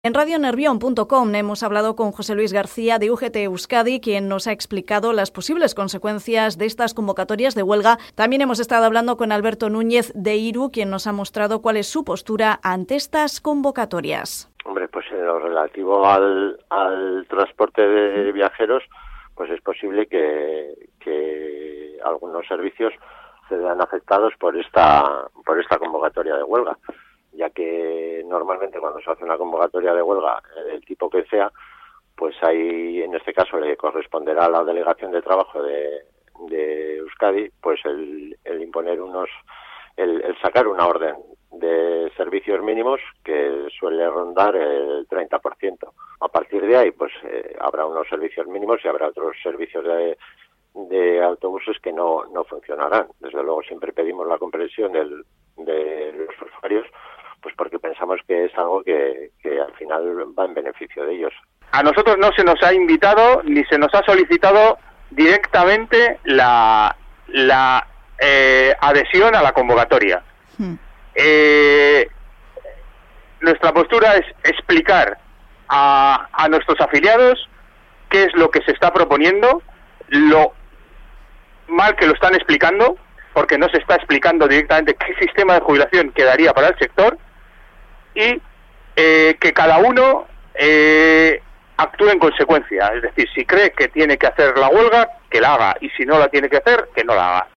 En radionervión.com hemos hablado con José Luis García de UGT Euskadi, quien nos ha explicado las posibles consecuencias de estas convocatorias de huelga. También hemos estado hablando con Alberto Núñez de IRU, quien nos ha mostrado cuál es su postura ante estas convocatorias. Hombre, pues en lo relativo al transporte de viajeros, pues es posible que algunos servicios se vean afectados por esta convocatoria de huelga, ya que normalmente cuando se hace una convocatoria de huelga del tipo que sea, pues ahí en este caso le corresponderá a la delegación de trabajo de Euskadi pues el imponer el sacar una orden de servicios mínimos que suele rondar el 30%. A partir de ahí pues habrá unos servicios mínimos y habrá otros servicios de autobuses que no funcionarán. Desde luego siempre pedimos la comprensión de los usuarios, pues porque pensamos que es algo que al final va en beneficio de ellos. A nosotros no se nos ha invitado ni se nos ha solicitado directamente la adhesión a la convocatoria. Nuestra postura es explicar a nuestros afiliados qué es lo que se está proponiendo, lo mal que lo están explicando, porque no se está explicando directamente qué sistema de jubilación quedaría para el sector, y que cada uno actúe en consecuencia. Es decir, si cree que tiene que hacer la huelga, que la haga, y si no la tiene que hacer, que no la haga.